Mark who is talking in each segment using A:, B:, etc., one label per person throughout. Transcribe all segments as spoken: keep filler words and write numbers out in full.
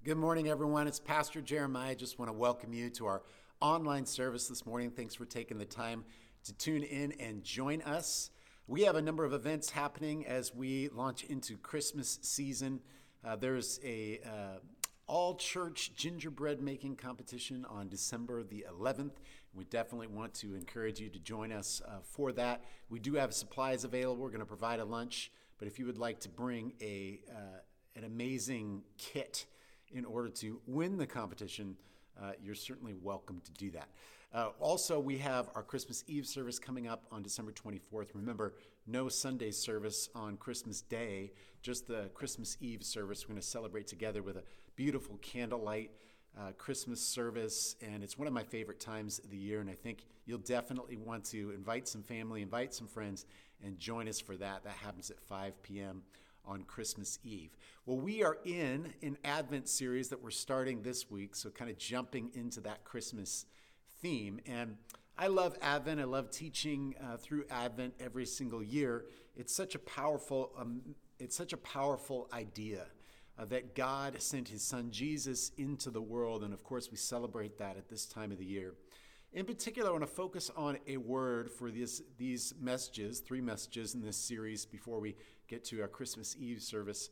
A: Good morning, everyone. It's Pastor Jeremiah. I just want to welcome you to our online service this morning. Thanks for taking the time to tune in and join us. We have a number of events happening as we launch into Christmas season. Uh, there's a uh, all-church gingerbread making competition on December the eleventh. We definitely want to encourage you to join us uh, for that. We do have supplies available. We're going to provide a lunch, but if you would like to bring a uh, an amazing kit in order to win the competition, uh, you're certainly welcome to do that. Uh, also, we have our Christmas Eve service coming up on December twenty-fourth. Remember, no Sunday service on Christmas Day, just the Christmas Eve service. We're going to celebrate together with a beautiful candlelight uh, Christmas service, and it's one of my favorite times of the year, and I think you'll definitely want to invite some family, invite some friends, and join us for that. That happens at five p.m. on Christmas Eve. Well, we are in an Advent series that we're starting this week, so kind of jumping into that Christmas theme. And I love Advent. I love teaching uh, through Advent every single year. It's such a powerful, um, it's such a powerful idea uh, that God sent his son Jesus into the world, and of course we celebrate that at this time of the year. In particular, I want to focus on a word for these, these messages, three messages in this series before we get to our Christmas Eve service.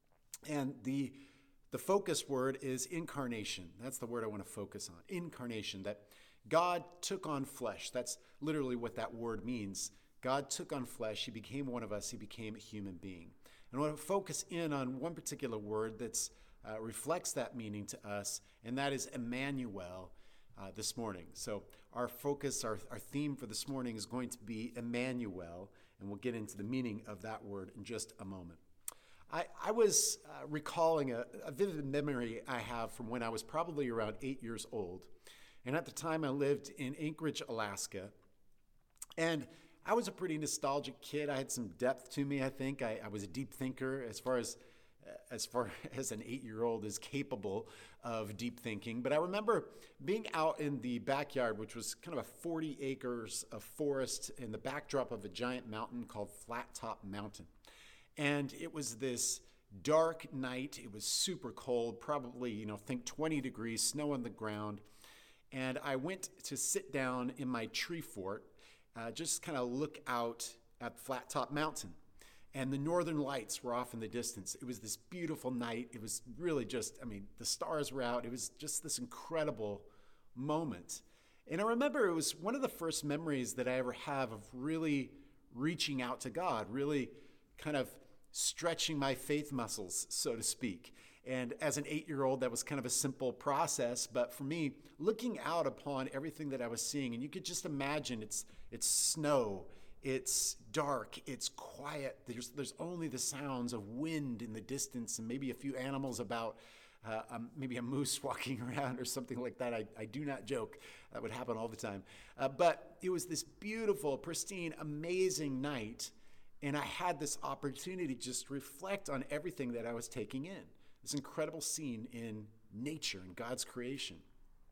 A: And the, the focus word is incarnation. That's the word I want to focus on, incarnation, that God took on flesh. That's literally what that word means. God took on flesh. He became one of us. He became a human being. And I want to focus in on one particular word that uh, reflects that meaning to us, and that is Emmanuel. Uh, this morning. So our focus, our, our theme for this morning is going to be Emmanuel, and we'll get into the meaning of that word in just a moment. I, I was uh, recalling a, a vivid memory I have from when I was probably around eight years old. And at the time I lived in Anchorage, Alaska. And I was a pretty nostalgic kid. I had some depth to me, I think. I, I was a deep thinker as far as as far as an eight-year-old is capable of deep thinking. But I remember being out in the backyard, which was kind of a forty acres of forest in the backdrop of a giant mountain called Flat Top Mountain. And it was this dark night. It was super cold, probably, you know, think twenty degrees, snow on the ground. And I went to sit down in my tree fort, uh, just kind of look out at Flat Top Mountain. And the northern lights were off in the distance. It was this beautiful night. It was really just, I mean, the stars were out. It was just this incredible moment. And I remember it was one of the first memories that I ever have of really reaching out to God, really kind of stretching my faith muscles, so to speak. And as an eight-year-old, that was kind of a simple process. But for me, looking out upon everything that I was seeing, and you could just imagine it's it's snow, it's dark, it's quiet. There's there's only the sounds of wind in the distance and maybe a few animals about, uh, um, maybe a moose walking around or something like that. I, I do not joke. That would happen all the time. Uh, but it was this beautiful, pristine, amazing night. And I had this opportunity to just reflect on everything that I was taking in. This incredible scene in nature and God's creation.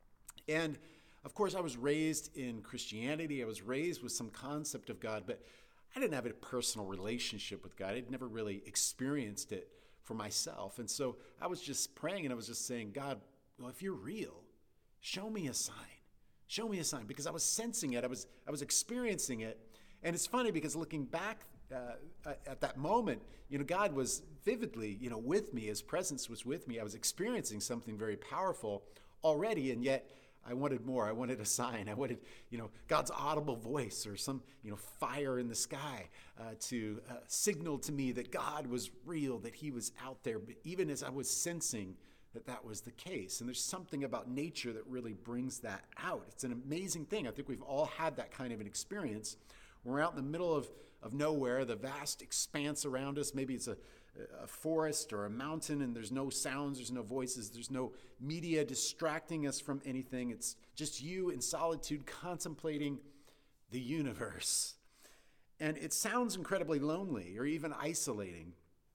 A: And of course, I was raised in Christianity. I was raised with some concept of God, but I didn't have a personal relationship with God. I'd never really experienced it for myself. And so I was just praying and I was just saying, God, well, if you're real, show me a sign. Show me a sign, because I was sensing it. I was I was experiencing it. And it's funny because looking back uh, at that moment, you know, God was vividly, you know, with me. His presence was with me. I was experiencing something very powerful already, and yet I wanted more. I wanted a sign. I wanted, you know, God's audible voice or some, you know, fire in the sky uh, to uh, signal to me that God was real, that he was out there, but even as I was sensing that that was the case. And there's something about nature that really brings that out. It's an amazing thing. I think we've all had that kind of an experience. We're out in the middle of, of nowhere, the vast expanse around us. Maybe it's a, a forest or a mountain, and there's no sounds, there's no voices, there's no media distracting us from anything. It's just you in solitude contemplating the universe. And it sounds incredibly lonely or even isolating.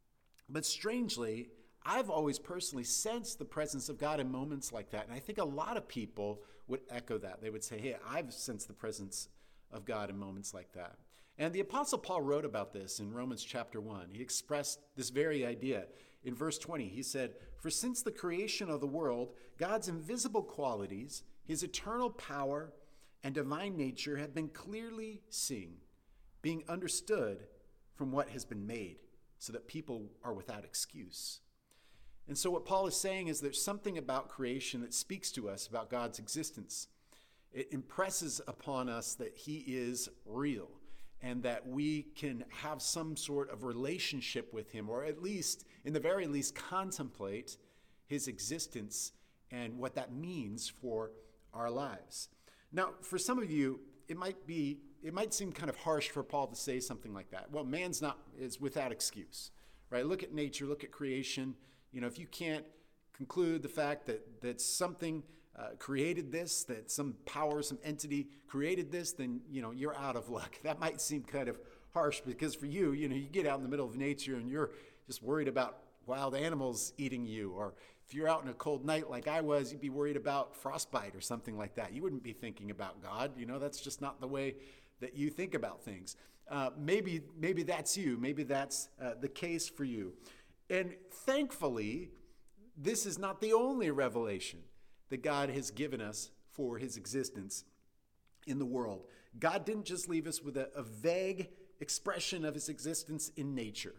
A: But strangely, I've always personally sensed the presence of God in moments like that. And I think a lot of people would echo that. They would say, hey, I've sensed the presence of God in moments like that. And the Apostle Paul wrote about this in Romans chapter one. He expressed this very idea in verse twenty. He said, "For since the creation of the world, God's invisible qualities, his eternal power and divine nature have been clearly seen, being understood from what has been made, so that people are without excuse." And so what Paul is saying is there's something about creation that speaks to us about God's existence. It impresses upon us that he is real and that we can have some sort of relationship with him, or at least, in the very least, contemplate his existence and what that means for our lives. Now, for some of you, it might be, it might seem kind of harsh for Paul to say something like that. Well, man's not, is without excuse, right? Look at nature, look at creation. You know, if you can't conclude the fact that, that something uh, created this, that some power, some entity created this, then, you know, you're out of luck. That might seem kind of harsh because for you, you know, you get out in the middle of nature and you're just worried about wild animals eating you. Or if you're out in a cold night like I was, you'd be worried about frostbite or something like that. You wouldn't be thinking about God. You know, that's just not the way that you think about things. Uh, maybe, maybe that's you. Maybe that's uh, the case for you. And thankfully, this is not the only revelation that God has given us for his existence in the world. God didn't just leave us with a, a vague expression of his existence in nature.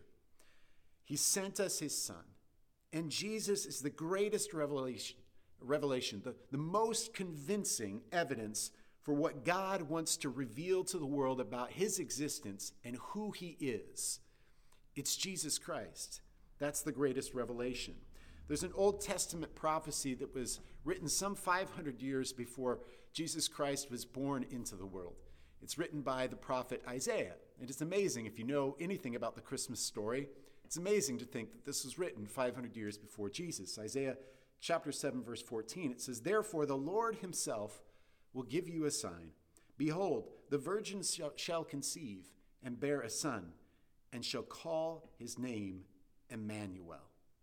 A: He sent us his son. And Jesus is the greatest revelation, revelation the, the most convincing evidence for what God wants to reveal to the world about his existence and who he is. It's Jesus Christ. That's the greatest revelation. There's an Old Testament prophecy that was written some five hundred years before Jesus Christ was born into the world. It's written by the prophet Isaiah. It is amazing if you know anything about the Christmas story. It's amazing to think that this was written five hundred years before Jesus. Isaiah chapter seven, verse fourteen, it says, "Therefore the Lord himself will give you a sign. Behold, the virgin shall, shall conceive and bear a son, and shall call his name Emmanuel."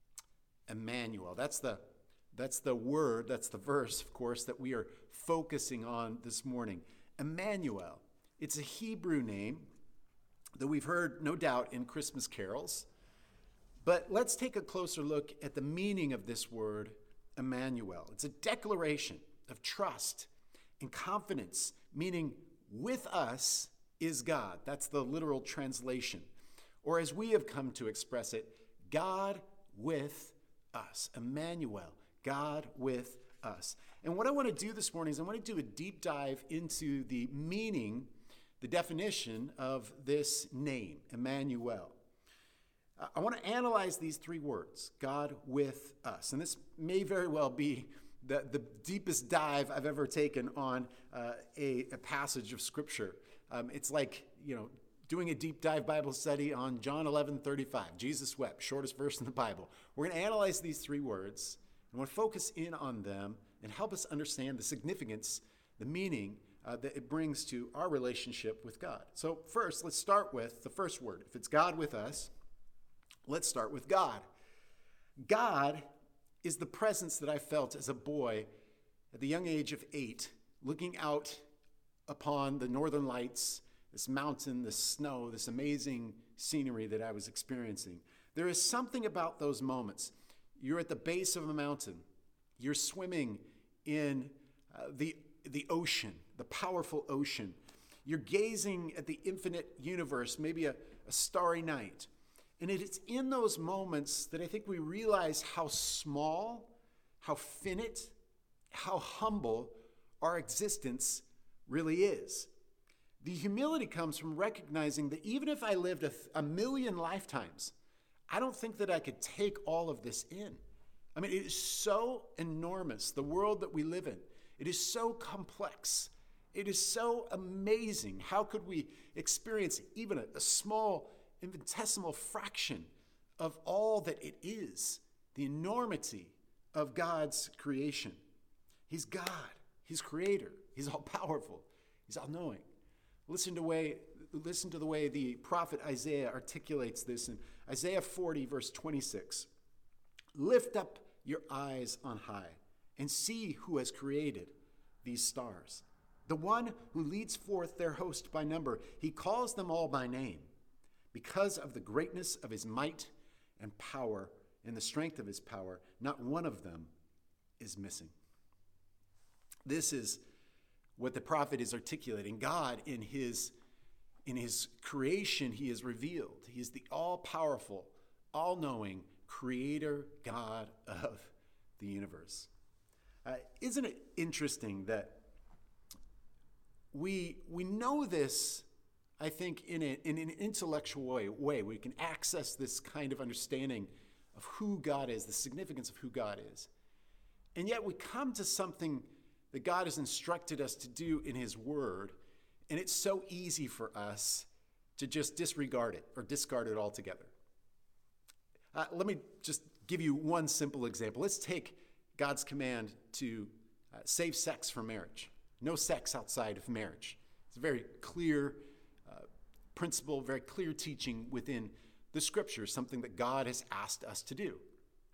A: Emmanuel. That's the, that's the word, that's the verse, of course, that we are focusing on this morning. Emmanuel. It's a Hebrew name that we've heard, no doubt, in Christmas carols. But let's take a closer look at the meaning of this word, Emmanuel. It's a declaration of trust and confidence, meaning with us is God. That's the literal translation. Or as we have come to express it, God with us. Emmanuel, God with us. And what I want to do this morning is I want to do a deep dive into the meaning, the definition of this name, Emmanuel. I want to analyze these three words, God with us. And this may very well be the, the deepest dive I've ever taken on uh, a, a passage of Scripture. Um, it's like, you know, doing a deep dive Bible study on John eleven thirty-five. Jesus wept, shortest verse in the Bible. We're going to analyze these three words, and we'll focus in on them and help us understand the significance, the meaning uh, that it brings to our relationship with God. So first, let's start with the first word. If it's God with us, let's start with God. God is the presence that I felt as a boy at the young age of eight, looking out upon the northern lights, this mountain, this snow, this amazing scenery that I was experiencing. There is something about those moments. You're at the base of a mountain. You're swimming in uh, the, the ocean, the powerful ocean. You're gazing at the infinite universe, maybe a, a starry night. And it is in those moments that I think we realize how small, how finite, how humble our existence really is. The humility comes from recognizing that even if I lived a, a million lifetimes, I don't think that I could take all of this in. I mean, it is so enormous, the world that we live in. It is so complex. It is so amazing. How could we experience even a, a small, infinitesimal fraction of all that it is? The enormity of God's creation. He's God. He's creator. He's all-powerful. He's all-knowing. Listen to, way, listen to the way the prophet Isaiah articulates this in Isaiah forty, verse twenty-six. "Lift up your eyes on high and see who has created these stars. The one who leads forth their host by number. He calls them all by name. Because of the greatness of his might and power, and the strength of his power, not one of them is missing. This is what the prophet is articulating. God, in his, in his creation, he is revealed. He is the all-powerful, all-knowing creator God of the universe. Uh, isn't it interesting that we, we know this, I think, in, a, in an intellectual way, way. We can access this kind of understanding of who God is, the significance of who God is. And yet we come to something that God has instructed us to do in his word, and it's so easy for us to just disregard it or discard it altogether. Uh, let me just give you one simple example. Let's take God's command to uh, save sex for marriage. No sex outside of marriage. It's a very clear uh, principle, very clear teaching within the scriptures, something that God has asked us to do.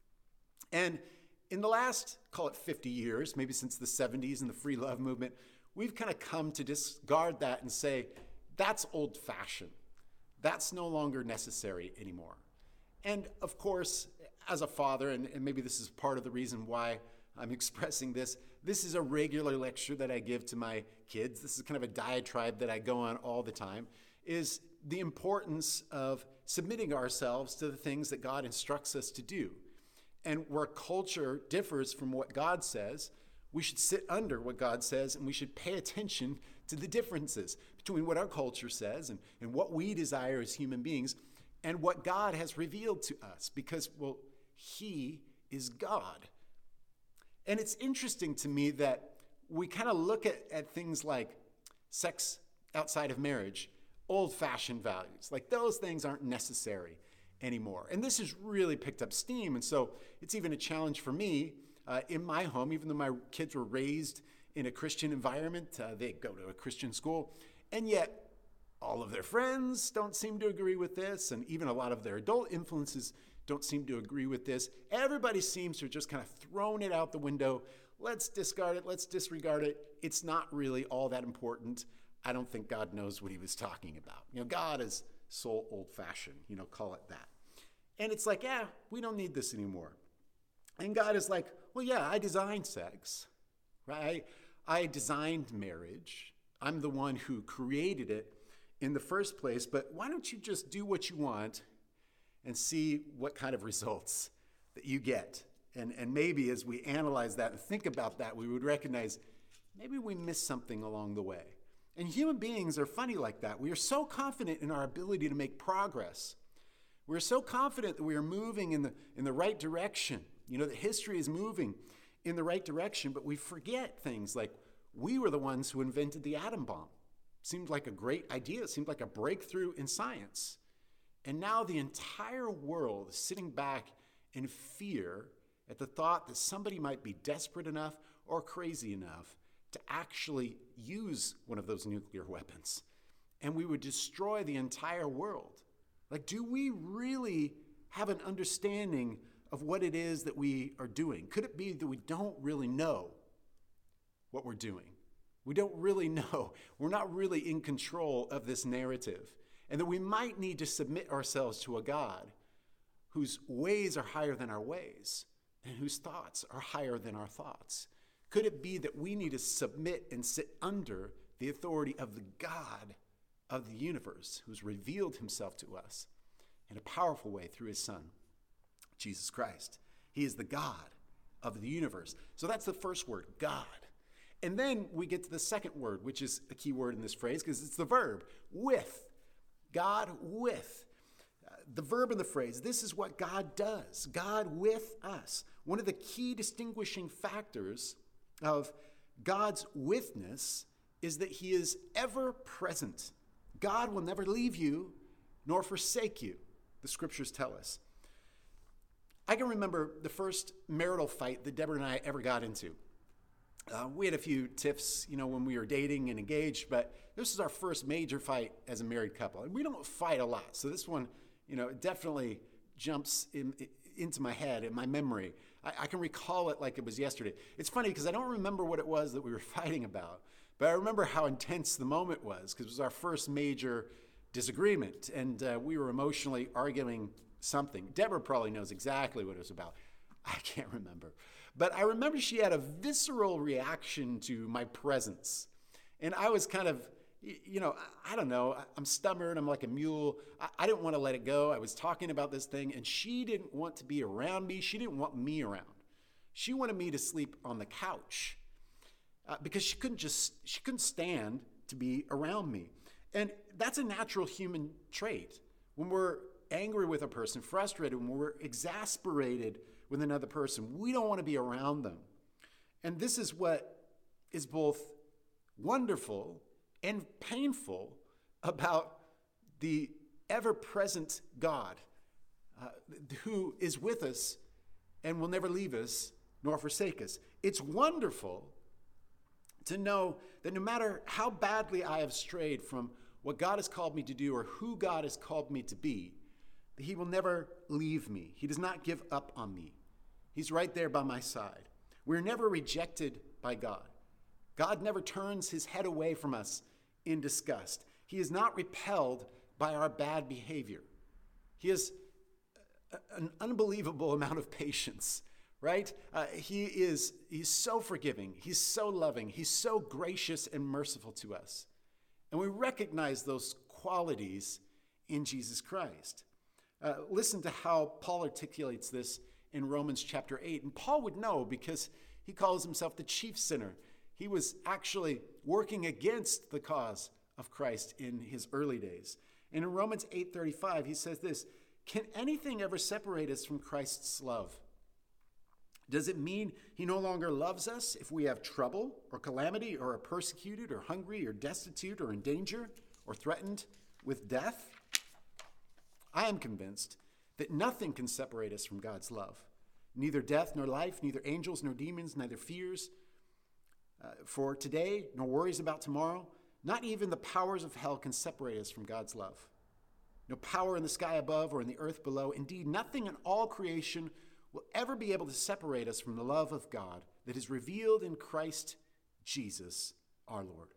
A: And in the last, call it fifty years, maybe since the seventies and the free love movement, we've kind of come to discard that and say, that's old-fashioned. That's no longer necessary anymore. And of course, as a father, and, and maybe this is part of the reason why I'm expressing this, this is a regular lecture that I give to my kids. This is kind of a diatribe that I go on all the time, is the importance of submitting ourselves to the things that God instructs us to do. And where culture differs from what God says, we should sit under what God says, and we should pay attention to the differences between what our culture says and, and what we desire as human beings and what God has revealed to us, because, well, he is God. And it's interesting to me that we kind of look at, at things like sex outside of marriage, old-fashioned values. Like those things aren't necessary anymore. And this has really picked up steam. And so it's even a challenge for me uh, in my home, even though my kids were raised in a Christian environment, uh, they go to a Christian school, and yet all of their friends don't seem to agree with this, and even a lot of their adult influences don't seem to agree with this. Everybody seems to have just kind of thrown it out the window. Let's discard it. Let's disregard it. It's not really all that important. I don't think God knows what he was talking about. You know, God is so old-fashioned, you know, call it that. And it's like, yeah, we don't need this anymore. And God is like, well, yeah, I designed sex, right? I designed marriage. I'm the one who created it in the first place, but why don't you just do what you want and see what kind of results that you get? And, and maybe as we analyze that and think about that, we would recognize maybe we missed something along the way. And human beings are funny like that. We are so confident in our ability to make progress. We're so confident that we are moving in the, in the right direction. You know, that history is moving in the right direction, but we forget things like we were the ones who invented the atom bomb. Seemed like a great idea. It seemed like a breakthrough in science. And now the entire world is sitting back in fear at the thought that somebody might be desperate enough or crazy enough to actually use one of those nuclear weapons. And we would destroy the entire world. Like, do we really have an understanding of what it is that we are doing? Could it be that we don't really know what we're doing? We don't really know. We're not really in control of this narrative. And that we might need to submit ourselves to a God whose ways are higher than our ways and whose thoughts are higher than our thoughts. Could it be that we need to submit and sit under the authority of the God of the universe who's revealed himself to us in a powerful way through his Son, Jesus Christ? He is the God of the universe. So that's the first word, God. And then we get to the second word, which is a key word in this phrase because it's the verb, with. God with. Uh, the verb in the phrase, this is what God does. God with us. One of the key distinguishing factors of God's withness is that he is ever present. God will never leave you nor forsake you, the scriptures tell us. I can remember the first marital fight that Deborah and I ever got into. Uh, we had a few tiffs, you know, when we were dating and engaged, but this is our first major fight as a married couple. And we don't fight a lot, so this one, you know, definitely jumps in, in, into my head, in my memory. I, I can recall it like it was yesterday. It's funny because I don't remember what it was that we were fighting about, but I remember how intense the moment was because it was our first major disagreement, and uh, we were emotionally arguing something. Deborah probably knows exactly what it was about. I can't remember. But I remember she had a visceral reaction to my presence. And I was kind of, you know, I don't know, I'm stubborn, I'm like a mule. I didn't want to let it go. I was talking about this thing, and she didn't want to be around me. She didn't want me around. She wanted me to sleep on the couch uh, because she couldn't just, she couldn't stand to be around me. And that's a natural human trait. When we're angry with a person, frustrated, when we're exasperated with another person, we don't want to be around them. And this is what is both wonderful and painful about the ever-present God uh, who is with us and will never leave us nor forsake us. It's wonderful to know that no matter how badly I have strayed from what God has called me to do or who God has called me to be, that he will never leave me. He does not give up on me. He's right there by my side. We're never rejected by God. God never turns his head away from us in disgust. He is not repelled by our bad behavior. He has an unbelievable amount of patience, right? Uh, he is he's so forgiving. He's so loving. He's so gracious and merciful to us. And we recognize those qualities in Jesus Christ. Uh, listen to how Paul articulates this in Romans chapter eight. And Paul would know because he calls himself the chief sinner. He was actually working against the cause of Christ in his early days. And in Romans eight thirty-five, he says this, "Can anything ever separate us from Christ's love? Does it mean he no longer loves us if we have trouble or calamity or are persecuted or hungry or destitute or in danger or threatened with death? I am convinced that nothing can separate us from God's love. Neither death nor life, neither angels nor demons, neither fears uh, for today nor worries about tomorrow. Not even the powers of hell can separate us from God's love. No power in the sky above or in the earth below. Indeed, nothing in all creation will ever be able to separate us from the love of God that is revealed in Christ Jesus our Lord."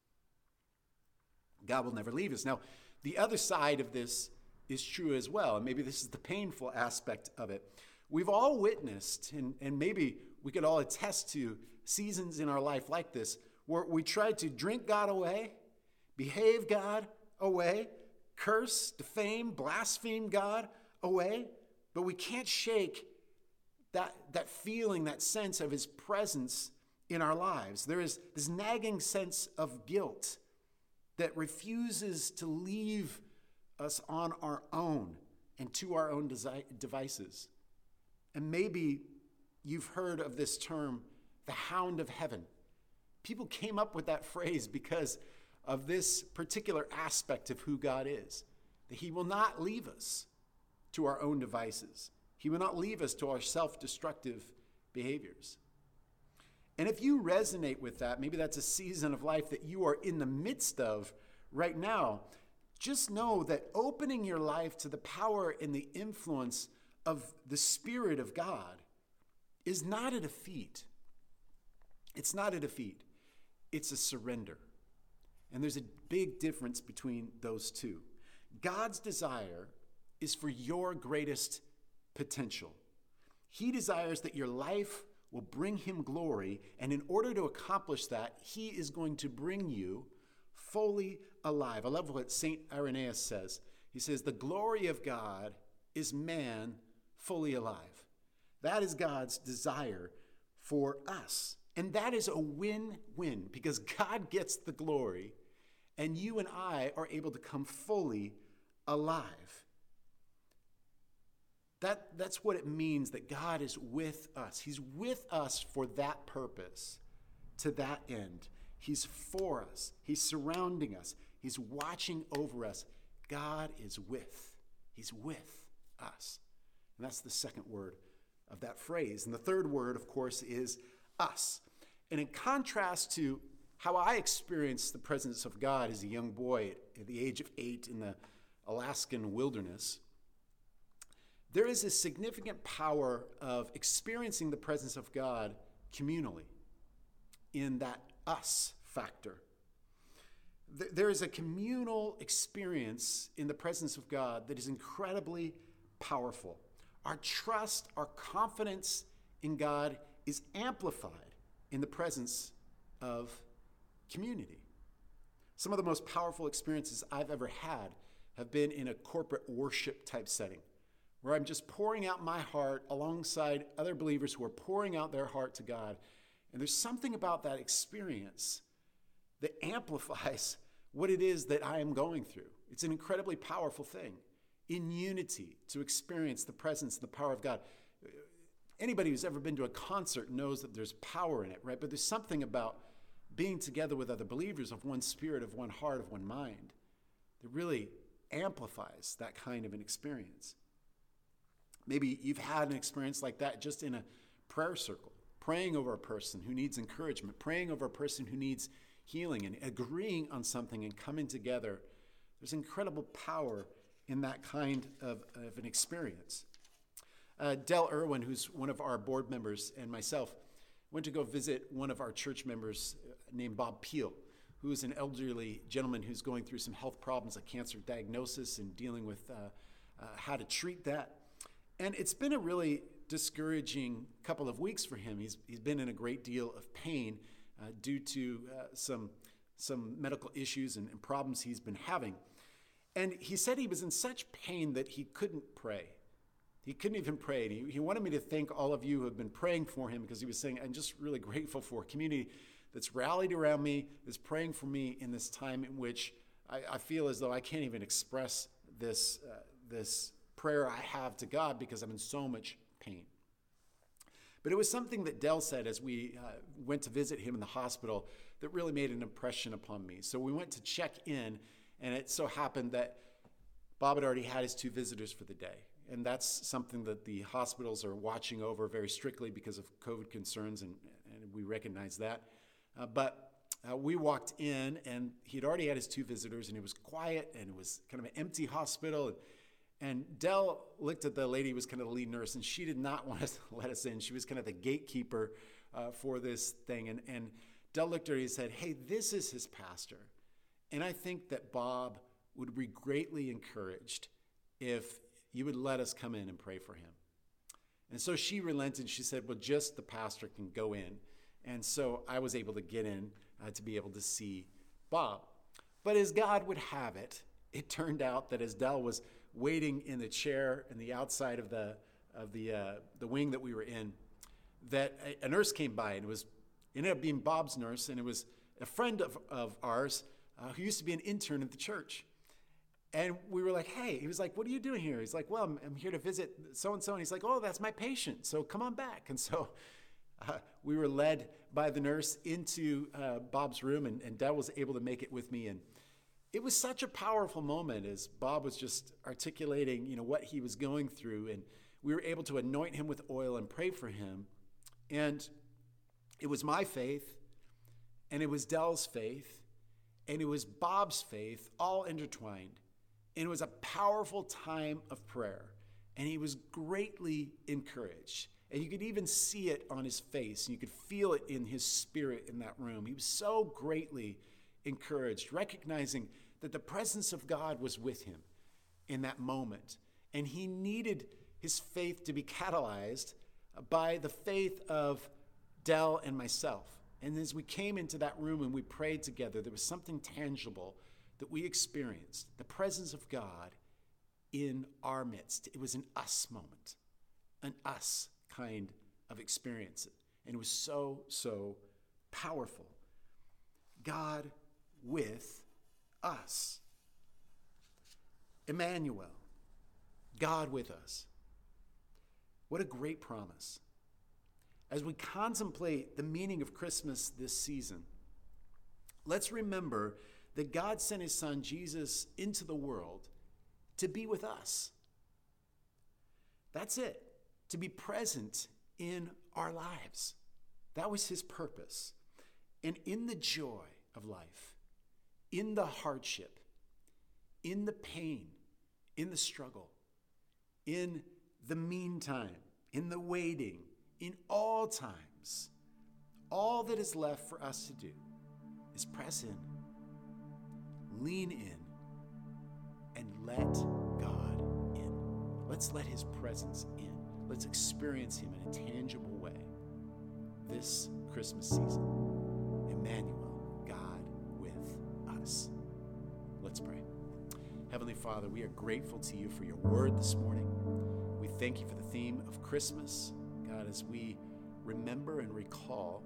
A: God will never leave us. Now, the other side of this is true as well, and maybe this is the painful aspect of it. We've all witnessed, and, and maybe we could all attest to seasons in our life like this, where we try to drink God away, behave God away, curse, defame, blaspheme God away, but we can't shake that, that feeling, that sense of his presence in our lives. There is this nagging sense of guilt that refuses to leave us on our own and to our own desi- devices. And maybe you've heard of this term, the hound of heaven. People came up with that phrase because of this particular aspect of who God is, that he will not leave us to our own devices. He will not leave us to our self-destructive behaviors. And if you resonate with that, maybe that's a season of life that you are in the midst of right now, just know that opening your life to the power and the influence of the Spirit of God is not a defeat. It's not a defeat. It's a surrender. And there's a big difference between those two. God's desire is for your greatest potential. He desires that your life will bring him glory, and in order to accomplish that, he is going to bring you fully alive. I love what Saint Irenaeus says. He says, "The glory of God is man fully alive." That is God's desire for us. And that is a win-win because God gets the glory and you and I are able to come fully alive. That, that's what it means that God is with us. He's with us for that purpose, to that end. He's for us. He's surrounding us. He's watching over us. God is with. He's with us. And that's the second word of that phrase. And the third word, of course, is us. And in contrast to how I experienced the presence of God as a young boy at the age of eight in the Alaskan wilderness, there is a significant power of experiencing the presence of God communally in that us factor. There is a communal experience in the presence of God that is incredibly powerful. Our trust, our confidence in God is amplified in the presence of community. Some of the most powerful experiences I've ever had have been in a corporate worship type setting, where I'm just pouring out my heart alongside other believers who are pouring out their heart to God. And there's something about that experience that amplifies what it is that I am going through. It's an incredibly powerful thing, in unity, to experience the presence and the power of God. Anybody who's ever been to a concert knows that there's power in it, right? But there's something about being together with other believers of one spirit, of one heart, of one mind, that really amplifies that kind of an experience. Maybe you've had an experience like that just in a prayer circle, praying over a person who needs encouragement, praying over a person who needs healing, and agreeing on something and coming together. There's incredible power in that kind of, of an experience. Uh, Del Irwin, who's one of our board members, and myself went to go visit one of our church members named Bob Peel, who is an elderly gentleman who's going through some health problems, a cancer diagnosis, and dealing with uh, uh, how to treat that. And it's been a really discouraging couple of weeks for him. He's he's been in a great deal of pain uh, due to uh, some some medical issues and, and problems he's been having. And he said he was in such pain that he couldn't pray. He couldn't even pray. And he, he wanted me to thank all of you who have been praying for him, because he was saying, I'm just really grateful for a community that's rallied around me, that's praying for me in this time in which I, I feel as though I can't even express this uh, this prayer I have to God because I'm in so much pain. But it was something that Del said as we uh, went to visit him in the hospital that really made an impression upon me. So we went to check in, and it so happened that Bob had already had his two visitors for the day. And that's something that the hospitals are watching over very strictly because of COVID concerns, and, and we recognize that. Uh, but uh, we walked in, and he'd already had his two visitors, and it was quiet, and it was kind of an empty hospital. And, and Del looked at the lady who was kind of the lead nurse, and she did not want to let us in. She was kind of the gatekeeper uh, for this thing. And, and Del looked at her and he said, hey, this is his pastor. And I think that Bob would be greatly encouraged if you would let us come in and pray for him. And so she relented. She said, well, just the pastor can go in. And so I was able to get in uh, to be able to see Bob. But as God would have it, it turned out that as Del was waiting in the chair in the outside of the of the uh, the wing that we were in, that a, a nurse came by, and it was it ended up being Bob's nurse, and it was a friend of, of ours uh, who used to be an intern at the church. And we were like, hey, he was like, what are you doing here? He's like, well, I'm, I'm here to visit so-and-so. And he's like, oh, that's my patient, so come on back. And so uh, we were led by the nurse into uh, Bob's room, and, and Dad was able to make it with me. And it was such a powerful moment as Bob was just articulating, you know, what he was going through. And we were able to anoint him with oil and pray for him. And it was my faith, and it was Del's faith, and it was Bob's faith, all intertwined. And it was a powerful time of prayer. And he was greatly encouraged. And you could even see it on his face. And you could feel it in his spirit in that room. He was so greatly encouraged, recognizing that the presence of God was with him in that moment. And he needed his faith to be catalyzed by the faith of Del and myself. And as we came into that room and we prayed together, there was something tangible that we experienced, the presence of God in our midst. It was an us moment, an us kind of experience. And it was so, so powerful. God with us. Emmanuel, God with us. What a great promise. As we contemplate the meaning of Christmas this season, let's remember that God sent his son Jesus into the world to be with us. That's it, to be present in our lives. That was his purpose. And in the joy of life, in the hardship, in the pain, in the struggle, in the meantime, in the waiting, in all times, all that is left for us to do is press in, lean in, and let God in. Let's let his presence in. Let's experience him in a tangible way this Christmas season. Emmanuel, God with us. Let's pray. Heavenly Father, we are grateful to you for your word this morning. We thank you for the theme of Christmas. God, as we remember and recall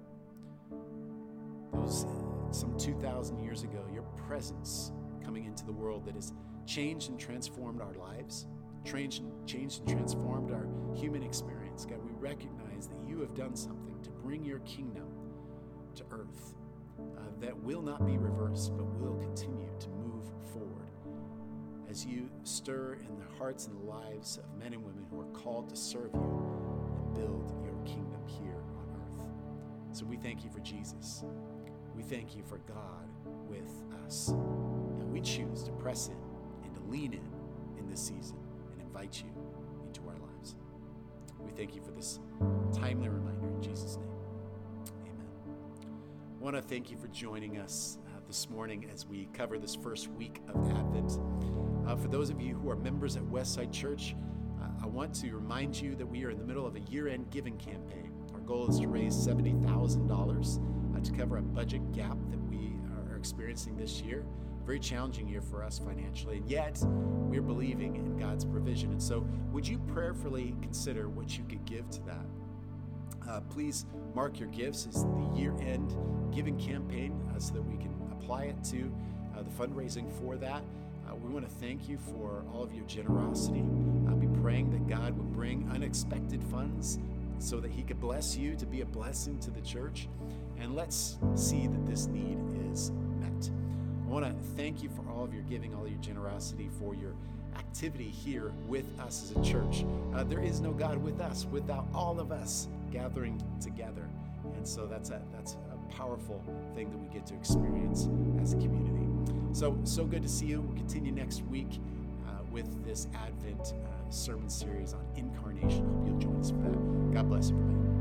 A: those uh, some two thousand years ago, your presence coming into the world that has changed and transformed our lives, changed, changed and transformed our human experience. God, we recognize that you have done something to bring your kingdom to earth uh, that will not be reversed, but will continue to move forward as you stir in the hearts and the lives of men and women who are called to serve you and build your kingdom here on earth. So we thank you for Jesus. We thank you for God with us. And we choose to press in and to lean in in this season and invite you into our lives. We thank you for this timely reminder in Jesus' name. Amen. I want to thank you for joining us uh, this morning as we cover this first week of Advent. Uh, for those of you who are members at Westside Church, uh, I want to remind you that we are in the middle of a year-end giving campaign. Our goal is to raise seventy thousand dollars uh, to cover a budget gap that we are experiencing this year. Very challenging year for us financially, and yet we're believing in God's provision. And so would you prayerfully consider what you could give to that? Uh, please mark your gifts as the year-end giving campaign uh, so that we can apply it to uh, the fundraising for that. Uh, we want to thank you for all of your generosity. I'll be praying that God would bring unexpected funds so that he could bless you to be a blessing to the church. And let's see that this need is met. I want to thank you for all of your giving, all of your generosity, for your activity here with us as a church. Uh, there is no God with us without all of us gathering together. And so that's a, that's a powerful thing that we get to experience as a community. So, so good to see you. We'll continue next week uh, with this Advent uh, sermon series on incarnation. Hope you'll join us for that. God bless everybody.